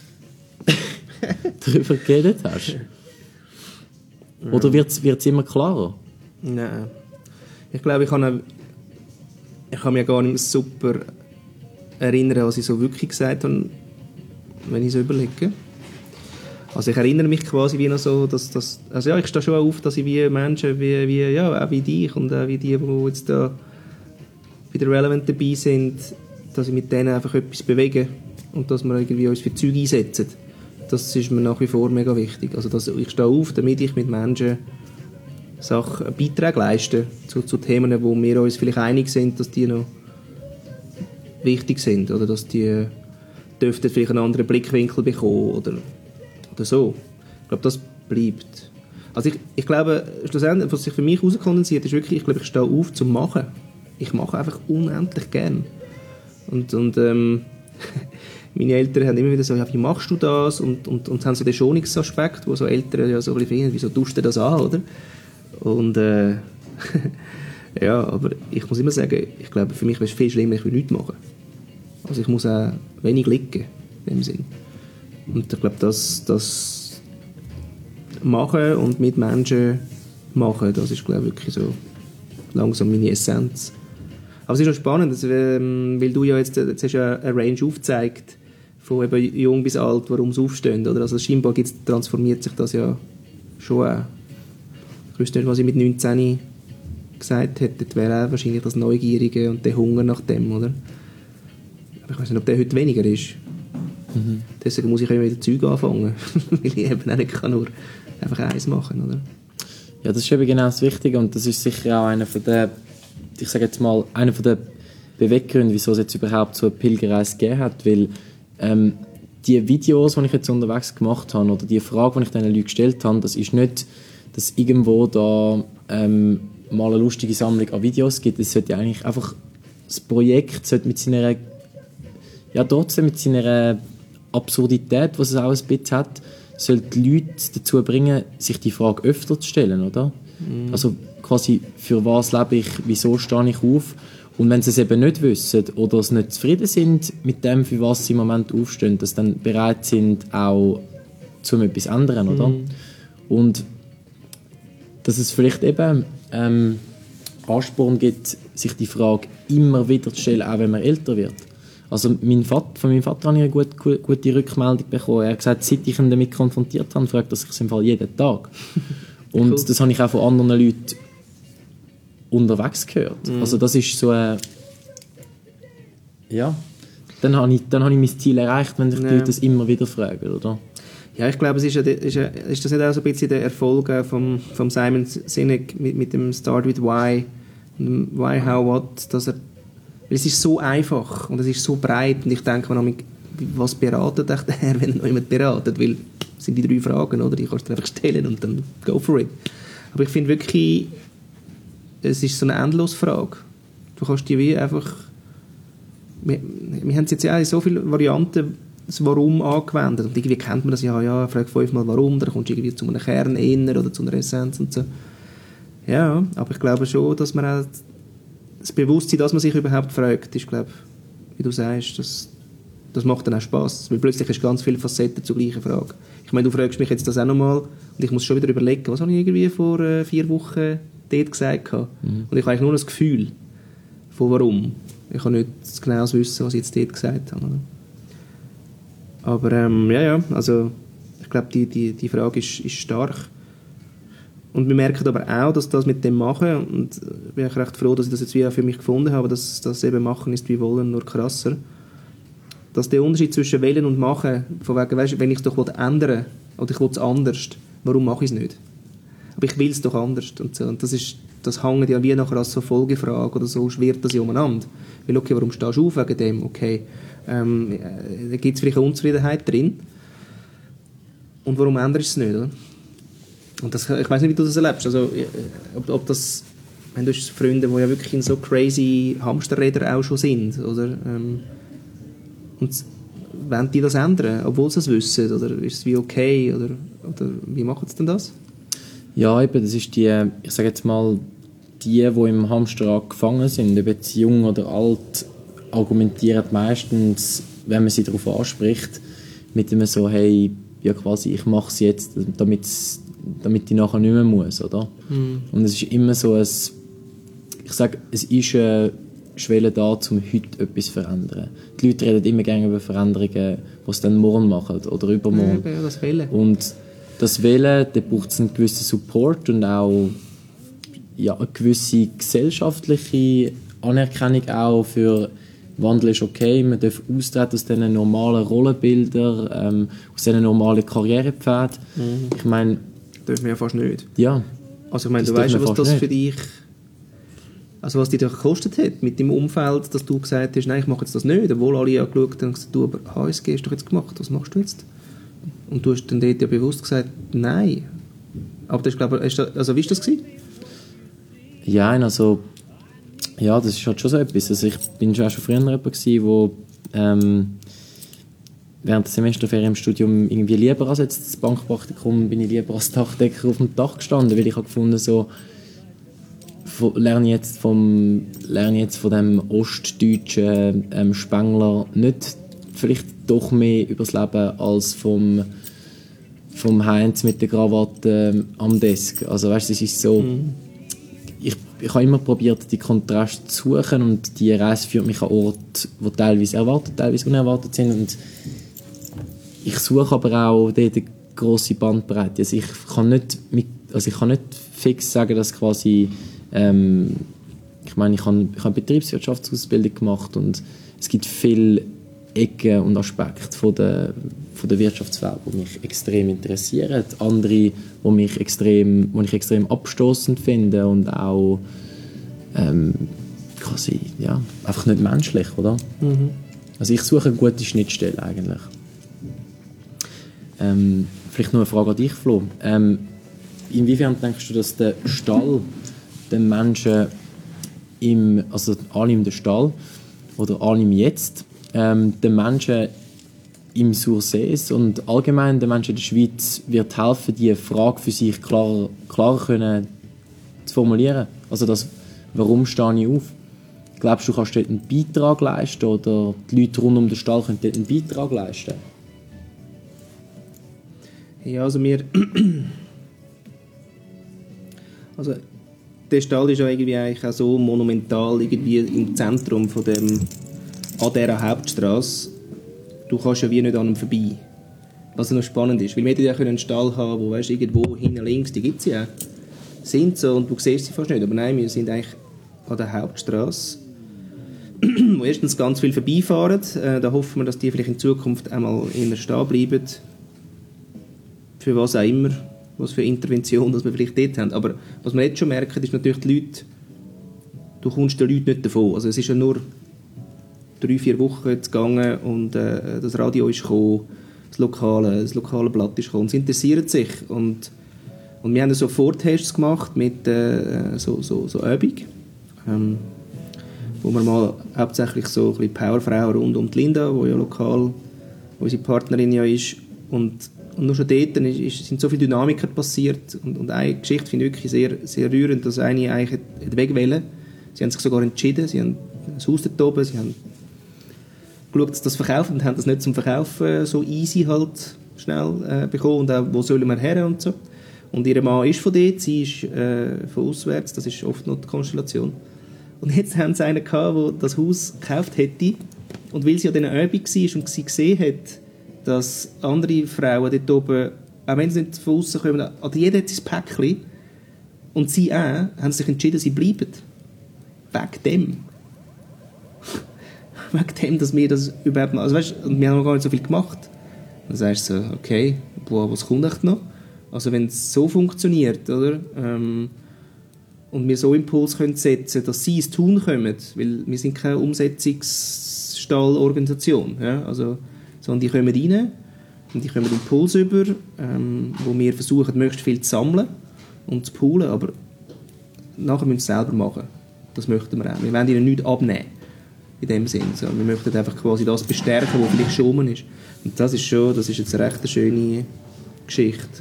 darüber geredet hast? Oder wird es immer klarer? Nein. Ich glaube, ich kann mich gar nicht mehr super erinnern, was ich so wirklich gesagt habe, wenn ich so überlege. Also ich erinnere mich quasi wie noch so, dass also ja, ich stehe schon auf, dass ich wie Menschen, ja, auch wie dich und auch wie die jetzt da bei der Relevant dabei sind, dass ich mit denen einfach etwas bewege und dass wir irgendwie uns für Zeug einsetzen. Das ist mir nach wie vor mega wichtig. Also ich stehe auf, damit ich mit Menschen Beiträge leisten zu Themen, wo wir uns vielleicht einig sind, dass die noch wichtig sind oder dass die dürften vielleicht einen anderen Blickwinkel bekommen oder so. Ich glaube, das bleibt. Also ich glaube, schlussendlich, was sich für mich herauskondensiert, ist wirklich, ich glaube, ich stehe auf zum Machen. Ich mache einfach unendlich gern. Und meine Eltern haben immer wieder so, ja, wie machst du das? Und haben so den Schonungsaspekt, wo so Eltern ja so ein bisschen finden, wieso tust du das an, oder? Und ja, aber ich muss immer sagen, ich glaube, für mich wäre es viel schlimmer, ich will nichts machen. Also ich muss auch wenig liegen, in dem Sinn. Und ich glaube, das machen und mit Menschen machen, das ist, glaube ich, wirklich so langsam meine Essenz. Aber es ist auch spannend, also, weil du ja jetzt hast ja eine Range aufgezeigt, von eben jung bis alt, warum sie aufstehen, oder? Also scheinbar transformiert sich das ja schon auch. Ich wüsste nicht, was ich mit 19 gesagt hätte, das wäre auch wahrscheinlich das Neugierige und der Hunger nach dem, oder? Aber ich weiß nicht, ob der heute weniger ist. Deswegen muss ich immer wieder Zeug anfangen, weil ich eben auch nicht kann nur einfach eins machen, oder? Ja, das ist eben genau das Wichtige und das ist sicher auch einer von der, ich sage jetzt mal, einer von der Beweggründe, wieso es jetzt überhaupt so eine Pilgerreise gegeben hat, weil die Videos, die ich jetzt unterwegs gemacht habe oder die Frage, die ich diesen Leuten gestellt habe, das ist nicht, dass irgendwo da mal eine lustige Sammlung an Videos gibt. Es sollte eigentlich einfach, das Projekt sollte mit seiner, ja trotzdem mit seiner Absurdität, was es auch ein bisschen hat, sollte die Leute dazu bringen, sich die Frage öfter zu stellen, oder? Also quasi, für was lebe ich, wieso stehe ich auf? Und wenn sie es eben nicht wissen oder es nicht zufrieden sind mit dem, für was sie im Moment aufstehen, dass sie dann bereit sind, auch zu etwas ändern, oder? Und dass es vielleicht eben Ansporn gibt, sich die Frage immer wieder zu stellen, auch wenn man älter wird. Also von meinem Vater habe ich eine gute Rückmeldung bekommen. Er hat gesagt, seit ich ihn damit konfrontiert habe, fragt er sich im Fall jeden Tag. Und cool. Das habe ich auch von anderen Leuten unterwegs gehört. Also das ist so ja, dann habe ich mein Ziel erreicht, wenn sich die Leute das immer wieder fragen, oder? Ja, ich glaube, ist das nicht auch so ein bisschen der Erfolg vom Simon Sinek mit dem Start with Why, Why, How, What, weil es ist so einfach und es ist so breit und ich denke, was beratet echt er, wenn er noch jemand beratet? Weil das sind die 3 Fragen, oder? Die kannst du einfach stellen und dann go for it. Aber ich finde wirklich, es ist so eine Endlosfrage. Du kannst die wie einfach... Wir haben es jetzt ja in so viele Varianten das Warum angewendet. Und irgendwie kennt man das ja, frag 5-mal Warum, dann kommst du irgendwie zu einem Kern inner oder zu einer Essenz und so. Ja, aber ich glaube schon, dass man auch das Bewusstsein, dass man sich überhaupt fragt, ist, glaube wie du sagst, das macht dann auch Spass. Weil plötzlich hast du ganz viele Facetten zur gleichen Frage. Ich meine, du fragst mich jetzt das auch nochmal und ich muss schon wieder überlegen, was habe ich irgendwie vor 4 Wochen dort gesagt habe. Und ich habe eigentlich nur das Gefühl von Warum. Ich kann nicht genau wissen, was ich jetzt dort gesagt habe. Oder? Aber ja, also ich glaube, die Frage ist stark. Und wir merken aber auch, dass das mit dem Machen, und ich bin recht froh, dass ich das jetzt wie auch für mich gefunden habe, dass das eben Machen ist wie Wollen, nur krasser, dass der Unterschied zwischen Wählen und Machen, von wegen, weißt, wenn ich es doch ändern will, oder ich will es anders, warum mache ich es nicht? Aber ich will es doch anders. Und so. Und das hängt ja wie nachher als so Folgefrage oder so, schwirrt das ja umeinander. Weil, okay, warum stehst du auf wegen dem? Okay, da gibt es vielleicht eine Unzufriedenheit drin. Und warum änderst du es nicht, oder? Und das, ich weiß nicht, wie du das erlebst. Also, ob das, wenn du hast Freunde, die ja wirklich in so crazy Hamsterräder auch schon sind, oder? Und wollen die das ändern, obwohl sie es wissen? Oder ist es wie okay? Oder wie machen sie denn das? Ja, eben, das ist die, ich sage jetzt mal, die im Hamsterrad gefangen sind, ob jetzt jung oder alt, argumentieren meistens, wenn man sie darauf anspricht, mit dem so, hey, ja quasi, ich mache es jetzt, damit ich nachher nicht mehr muss, oder? Und es ist immer so ich sage, es ist eine Schwelle da, um heute etwas zu verändern. Die Leute reden immer gerne über Veränderungen, die sie dann morgen machen oder übermorgen. Ja, das Wählen. Und das Wählen, da braucht es einen gewissen Support und auch eine gewisse gesellschaftliche Anerkennung auch für Wandel ist okay, man darf austreten aus diesen normalen Rollenbildern, aus diesen normalen Karrierepfäden. Ich meine... Dürfen wir ja fast nicht. Ja. Also ich meine, du weißt ja, was das nicht für dich... Also was dich gekostet hat mit dem Umfeld, dass du gesagt hast, nein, ich mache jetzt das nicht, obwohl alle ja geschaut haben und gesagt, du, aber HSG hast du doch jetzt gemacht, was machst du jetzt? Und du hast dann dort ja bewusst gesagt, nein. Aber das ist, glaube ich, also wie war das gewesen? Ja, also... Ja, das ist halt schon so etwas. Also ich bin schon früher jemand gewesen, der während der Semesterferien im Studium irgendwie lieber als jetzt das Bankpraktikum bin ich lieber als Dachdecker auf dem Dach gestanden, weil ich habe gefunden, so lerne ich jetzt von dem ostdeutschen Spengler nicht vielleicht doch mehr über das Leben als vom Heinz mit der Krawatte am Desk. Also weißt du, es ist so... Ich habe immer probiert, die Kontraste zu suchen und die Reise führt mich an Orte, die teilweise erwartet, teilweise unerwartet sind und ich suche aber auch dort eine grosse Bandbreite. Also ich kann nicht fix sagen, dass quasi ich meine, ich habe Betriebswirtschaftsausbildung gemacht und es gibt viele Ecken und Aspekte von der Wirtschaftswelt, die mich extrem interessieren. Andere, die ich extrem abstoßend finde und auch quasi, ja, einfach nicht menschlich, oder? Also ich suche eine gute Schnittstelle eigentlich. Vielleicht noch eine Frage an dich, Flo. Inwiefern denkst du, dass der Stall den Menschen also Alim der Stall oder Alim jetzt, den Menschen im Sursees und allgemein den Menschen in der Schweiz wird helfen, diese Frage für sich klarer können zu formulieren? Also das, warum stehe ich auf? Glaubst du, kannst dort einen Beitrag leisten oder die Leute rund um den Stall können dort einen Beitrag leisten? Ja, also also der Stall ist ja irgendwie eigentlich auch so monumental irgendwie im Zentrum von dem, an dieser Hauptstrasse. Du kannst ja wie nicht an ihm vorbei. Was noch spannend ist, weil wir ja einen Stall haben, wo weißt, irgendwo hinten links, die gibt es ja auch, sind so und du siehst sie fast nicht. Aber nein, wir sind eigentlich an der Hauptstrasse, wo erstens ganz viel vorbeifahren. Da hoffen wir, dass die vielleicht in Zukunft einmal in der stehen bleiben. Für was auch immer, was für Intervention dass wir vielleicht dort haben. Aber was wir jetzt schon merken, ist natürlich die Leute, du kommst den Leuten nicht davon. Also es ist ja nur 3-4 Wochen jetzt gegangen und das Radio ist gekommen, das lokale Blatt ist gekommen. Und sie interessieren sich. Und wir haben so Vortests gemacht mit so Übungen, wo wir mal hauptsächlich so ein bisschen Powerfrauen rund um die Linda, die ja lokal unsere Partnerin ja ist. Und nur schon dort sind so viele Dynamiken passiert. Und eine Geschichte finde ich wirklich sehr, sehr rührend, dass eine eigentlich weg wollte. Sie haben sich sogar entschieden, sie haben ein Haus dort oben, sie haben geschaut, dass das verkaufen und haben das nicht zum Verkaufen so easy halt schnell bekommen und auch, wo sollen wir her und so. Und ihr Mann ist von dort, sie ist von auswärts, das ist oft noch die Konstellation. Und jetzt haben sie einen gehabt, der das Haus gekauft hätte und weil sie an dieser Übung war und sie gesehen hat, dass andere Frauen dort oben, auch wenn sie nicht von außen kommen, an jeder hat sein Päckchen und sie auch, haben sich entschieden, sie bleiben. Wegen dem. Wegen dem, dass wir das überhaupt noch... Also weißt, und wir haben noch gar nicht so viel gemacht. Dann sagst du so, okay, boah, was kommt echt noch? Also wenn es so funktioniert, oder? Und wir so Impuls können setzen, dass sie ins Tun kommen, weil wir sind keine Umsetzungsstallorganisation, ja? Also, sondern die kommen rein und die kommen Impuls über, wo wir versuchen, möglichst viel zu sammeln und zu poolen, aber nachher müssen sie es selber machen. Das möchten wir auch. Wir wollen ihnen nichts abnehmen, in dem Sinn. So, wir möchten einfach quasi das bestärken, was vielleicht schon rum ist. Und das ist jetzt eine recht schöne Geschichte.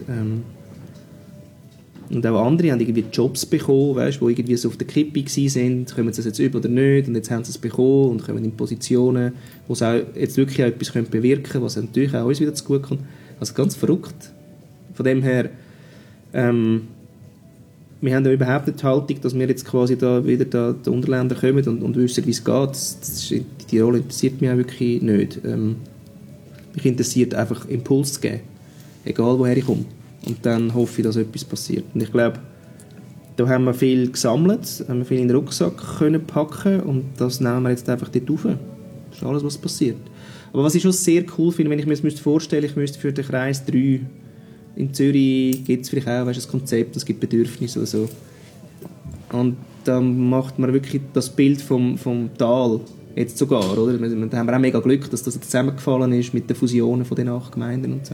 Und auch andere haben irgendwie Jobs bekommen, weißt, die irgendwie so auf der Kippe waren, kommen sie das jetzt über oder nicht, und jetzt haben sie es bekommen und kommen in Positionen, wo sie auch jetzt wirklich auch etwas bewirken können, was natürlich auch uns wieder zu gut kommt. Also ganz verrückt. Von dem her, wir haben ja überhaupt nicht die Haltung, dass wir jetzt quasi da wieder die Unterländer kommen und wissen, wie es geht. Die Rolle interessiert mich auch wirklich nicht. Mich interessiert einfach, Impuls zu geben, egal woher ich komme. Und dann hoffe ich, dass etwas passiert. Und ich glaube, da haben wir viel gesammelt, haben wir viel in den Rucksack können packen und das nehmen wir jetzt einfach dort rauf. Das ist alles, was passiert. Aber was ich schon sehr cool finde, wenn ich mir das vorstellen müsste, ich müsste für den Kreis 3 in Zürich, gibt es vielleicht auch ein Konzept, es gibt Bedürfnisse oder so. Und dann macht man wirklich das Bild vom Tal jetzt sogar, oder? Da haben wir auch mega Glück, dass das jetzt zusammengefallen ist mit den Fusionen von den 8 Gemeinden und so.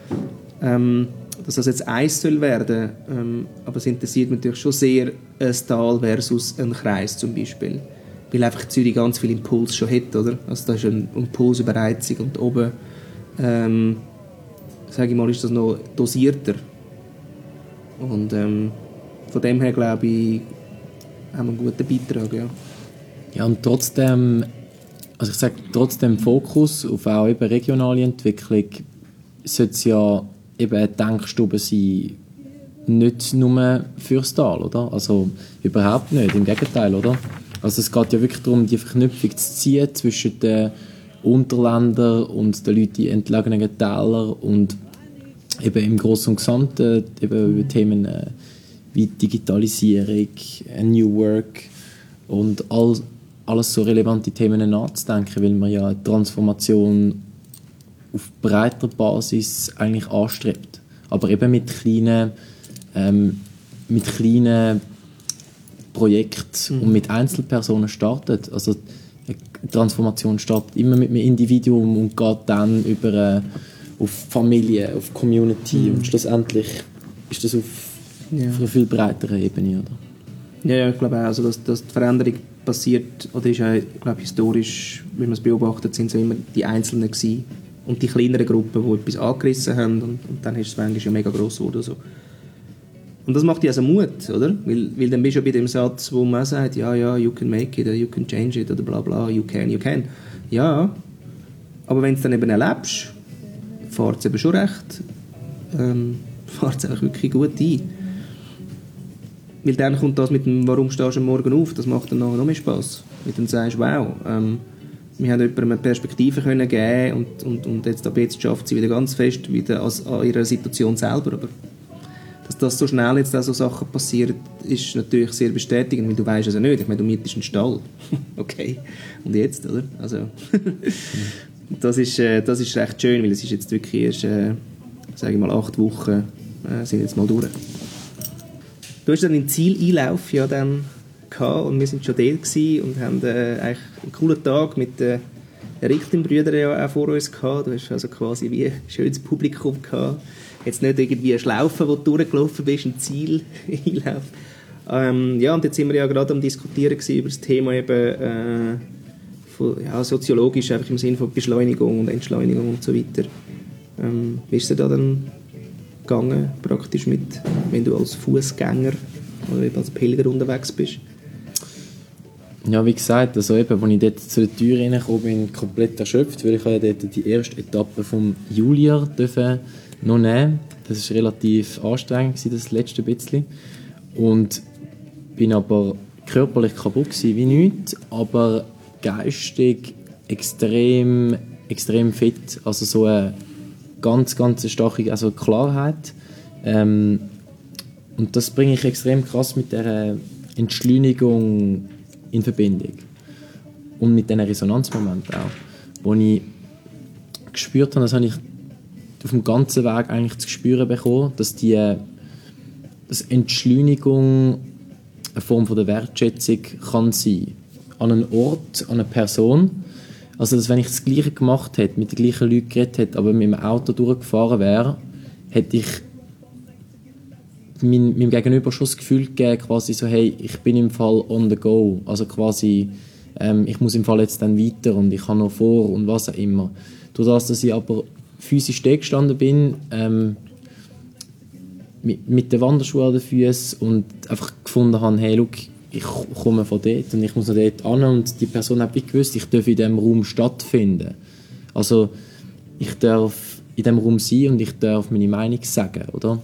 Dass das jetzt eins soll werden, aber es interessiert mich natürlich schon sehr ein Tal versus ein Kreis zum Beispiel. Weil einfach Zürich ganz viel Impuls schon hat, oder? Also da ist ein Impuls über Reizung und oben, sage ich mal, ist das noch dosierter. Und von dem her, glaube ich, haben wir einen guten Beitrag, ja. Ja, und trotzdem, also ich sage, trotzdem Fokus auf auch eben regionale Entwicklung sollte es ja eben eine Denkstube sein, nicht nur fürs Tal, oder? Also überhaupt nicht, im Gegenteil, oder? Also es geht ja wirklich darum, die Verknüpfung zu ziehen zwischen den Unterländern und den Leuten in entlegenen Tälern und eben im Großen und Gesamten eben über Themen wie Digitalisierung, New Work und alles so relevante Themen nachzudenken, weil man ja Transformation auf breiter Basis eigentlich anstrebt. Aber eben mit kleinen Projekten und mit Einzelpersonen startet. Also eine Transformation startet immer mit einem Individuum und geht dann über auf Familie, auf Community und schlussendlich ist das auf einer viel breiteren Ebene, oder? Ja, ich glaube auch, also dass die Veränderung passiert, oder ist ja, ich glaube, historisch, wie man es beobachtet, sind es immer die Einzelnen gewesen und die kleineren Gruppen, die etwas angerissen haben und dann ist es manchmal ja mega gross geworden. So. Und das macht ja also Mut, oder? Weil dann bist du ja bei dem Satz, wo man sagt, ja, you can make it, you can change it, oder bla bla, you can. Ja, aber wenn du es dann eben erlebst, fährt es eben schon recht, fährt es einfach wirklich gut ein. Weil dann kommt das mit dem «Warum stehst du am Morgen auf?» Das macht dann noch mehr Spass. Weil dann sagst du, wow, wir haben jemandem eine Perspektive können geben und jetzt schafft sie wieder ganz fest wieder an ihrer Situation selber. Aber dass das so schnell jetzt auch so Sachen passieren, ist natürlich sehr bestätigend, weil du weißt es ja nicht. Ich meine, du mietest einen Stall. Okay. Und jetzt, oder? Also, das ist recht schön, weil es ist jetzt wirklich erst, sage ich mal, 8 Wochen sind jetzt mal durch. Du hast dann im Zieleinlauf ja dann gehabt und wir sind schon dort gewesen und haben eigentlich einen coolen Tag mit den Richtling-Brüdern ja auch vor uns gehabt. Du hast also quasi wie ein schönes Publikum gehabt. Jetzt nicht irgendwie eine Schlaufe, wo du durchgelaufen bist, ein Ziel einlauf. Ja, und jetzt sind wir ja gerade am Diskutieren gewesen über das Thema eben soziologisch, einfach im Sinne von Beschleunigung und Entschleunigung und so weiter. Wie ist es da dann gegangen, praktisch wenn du als Fußgänger oder eben als Pilger unterwegs bist? Ja, wie gesagt, also eben, als ich dort zu der Tür reingekommen bin, komplett erschöpft, weil ich ja dort die erste Etappe vom Julier noch nehmen. Das war relativ anstrengend, das letzte bisschen. Und bin aber körperlich kaputt gewesen, wie nichts, aber geistig extrem fit. Also so eine ganz starke also Klarheit. Und das bringe ich extrem krass mit der Entschleunigung in Verbindung. Und mit diesen Resonanzmomenten auch. Wo ich gespürt habe, das habe ich auf dem ganzen Weg eigentlich zu spüren bekommen, dass dass Entschleunigung eine Form von der Wertschätzung kann sein. An einen Ort, an eine Person. Also, dass wenn ich das Gleiche gemacht hätte, mit den gleichen Leuten geredet hätte, aber mit dem Auto durchgefahren wäre, hätte ich meinem Gegenüber schon das Gefühl gegeben, quasi so, hey, ich bin im Fall on the go. Also quasi, ich muss im Fall jetzt dann weiter und ich habe noch vor und was auch immer. Durch das, dass ich aber physisch da gestanden bin, mit den Wanderschuhen an den Füßen und einfach gefunden habe, hey, look, ich komme von dort und ich muss noch dort hin und die Person hat wie gewusst, ich darf in diesem Raum stattfinden. Also ich darf in diesem Raum sein und ich darf meine Meinung sagen, oder?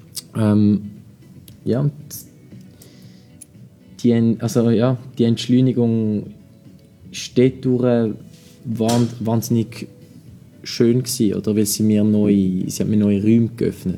Ja, die Entschleunigung steht durch wahnsinnig schön gewesen, oder? Weil sie hat mir neue Räume geöffnet.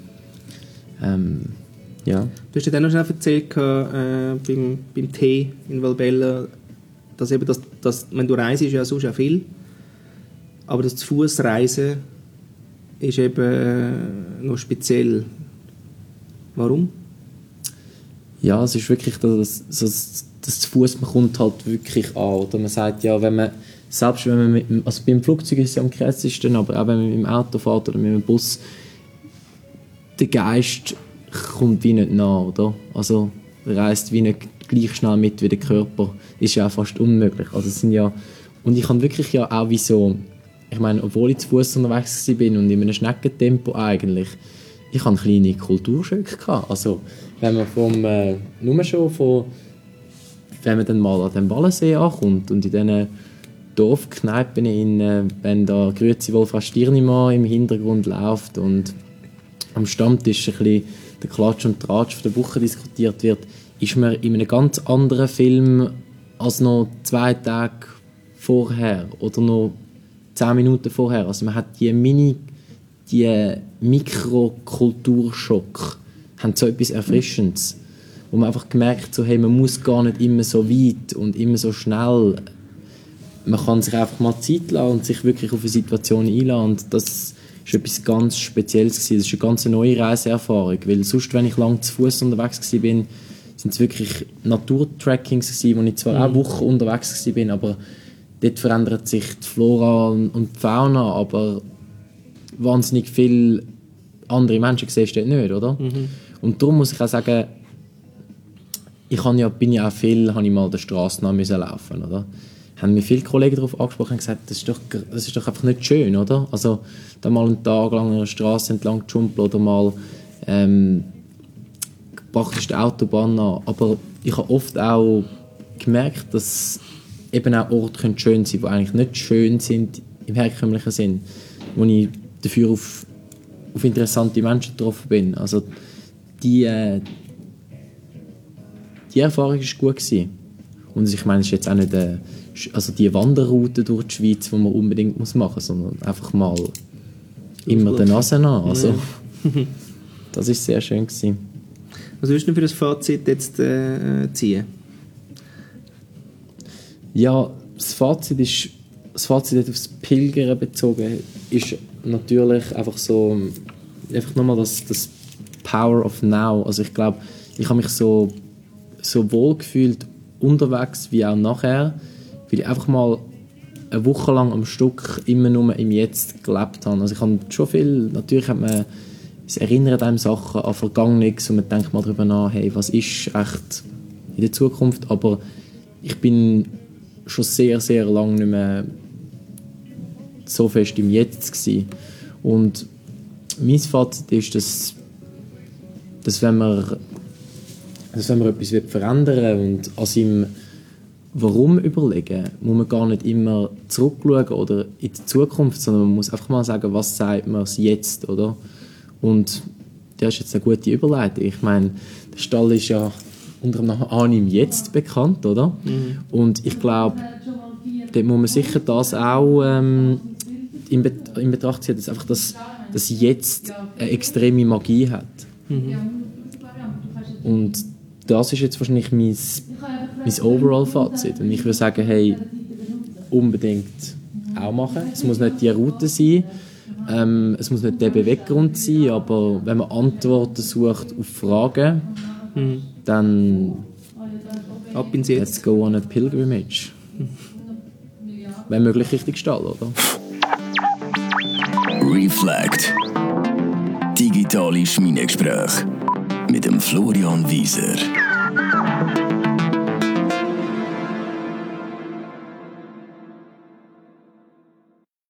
Ja. Du hast ja dann noch schnell erzählt beim Tee in Valbella, dass eben das, wenn du reist, ist ja sonst auch viel, aber das zu Fuß reisen ist eben noch speziell. Warum? Ja, es ist wirklich das zu Fuß, man kommt halt wirklich an. Oder man sagt ja, selbst wenn man also beim Flugzeug ist es ja am krassesten, aber auch wenn man mit dem Auto fährt oder mit dem Bus, der Geist kommt wie nicht nah, oder? Also reist wie nicht gleich schnell mit wie der Körper. Ist ja auch fast unmöglich. Also es sind ja, und ich habe wirklich ja auch wie so, ich meine, obwohl ich zu Fuß unterwegs war und in einem Schneckentempo eigentlich, ich hatte kleine Kulturschocks gehabt. Also wenn man wenn man dann mal an dem Wallensee ankommt und in diesen Dorfkneipen, wenn da Grüezi Wolfram Stirnimann im Hintergrund läuft und am Stammtisch ein bisschen der Klatsch und Tratsch von der Woche diskutiert wird, ist man in einem ganz anderen Film als noch 2 Tage vorher oder noch 10 Minuten vorher. Also man hat die Mikrokulturschock, haben so etwas Erfrischendes, wo man einfach gemerkt so, hey, man muss gar nicht immer so weit und immer so schnell. Man kann sich einfach mal Zeit lassen und sich wirklich auf eine Situation einlassen. Und das war etwas ganz Spezielles gewesen. Das ist eine ganz neue Reiseerfahrung, weil sonst, wenn ich lange zu Fuß unterwegs war, sind es wirklich Naturtrackings gewesen, wo ich zwar auch Wochen unterwegs war, aber dort verändert sich die Flora und die Fauna, aber wahnsinnig viele andere Menschen siehst du dort nicht, oder? Mhm. Und darum muss ich auch sagen, habe ich mal der Straße nach laufen, oder? Haben mir viele Kollegen darauf angesprochen und gesagt, das ist doch einfach nicht schön, oder? Also da mal einen Tag lang an der Straße entlang jumpen oder mal praktisch die Autobahn an. Aber ich habe oft auch gemerkt, dass eben auch Orte schön sein können, die eigentlich nicht schön sind im herkömmlichen Sinn, wo ich dafür auf interessante Menschen getroffen bin. Also die Erfahrung war gut gewesen. Und ich meine, es ist jetzt auch nicht also die Wanderroute durch die Schweiz, die man unbedingt machen muss, sondern einfach mal immer der Nase nach. Also, das war sehr schön gewesen. Was würdest du für das Fazit jetzt ziehen? Ja, das Fazit aufs Pilgern bezogen ist natürlich einfach so, einfach nochmal das Power of Now. Also ich glaube, ich habe mich so so wohlgefühlt unterwegs wie auch nachher, weil ich einfach mal eine Woche lang am Stück immer nur im Jetzt gelebt habe. Also ich habe schon viel, natürlich hat man, es erinnert einem Sachen an Vergangenes und man denkt mal darüber nach, hey, was ist echt in der Zukunft, aber ich bin schon sehr, sehr lange nicht mehr so fest im Jetzt gewesen. Und mein Fazit ist, dass wenn man etwas verändern will und an seinem Warum überlegen, muss man gar nicht immer zurückschauen oder in die Zukunft, sondern man muss einfach mal sagen, was sagt man jetzt, oder? Und das ist jetzt eine gute Überleitung. Ich meine, der Stall ist ja unter dem Namen Anim Jetzt bekannt, oder? Mhm. Und ich glaube, dort muss man sicher das auch in Betracht ziehen, dass einfach das Jetzt eine extreme Magie hat. Mhm. Und das ist jetzt wahrscheinlich mein Overall-Fazit. Und ich würde sagen, hey, unbedingt auch machen. Es muss nicht die Route sein, es muss nicht der Beweggrund sein, aber wenn man Antworten sucht auf Fragen, dann ab ins Jetzt. Let's go on a pilgrimage. Wenn möglich richtig Stall, oder? Reflect. Digitale Schmiedegespräche mit dem Florian Wieser.